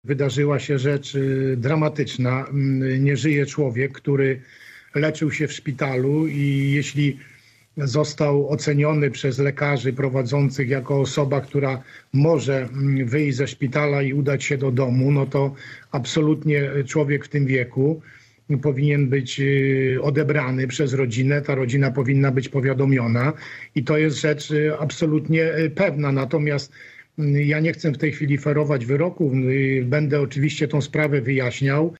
Wydarzyła się rzecz dramatyczna. Nie żyje człowiek, który leczył się w szpitalu i jeśli został oceniony przez lekarzy prowadzących jako osoba, która może wyjść ze szpitala i udać się do domu, no to absolutnie człowiek w tym wieku powinien być odebrany przez rodzinę, ta rodzina powinna być powiadomiona i to jest rzecz absolutnie pewna. Natomiast ja nie chcę w tej chwili ferować wyroków, będę oczywiście tą sprawę wyjaśniał.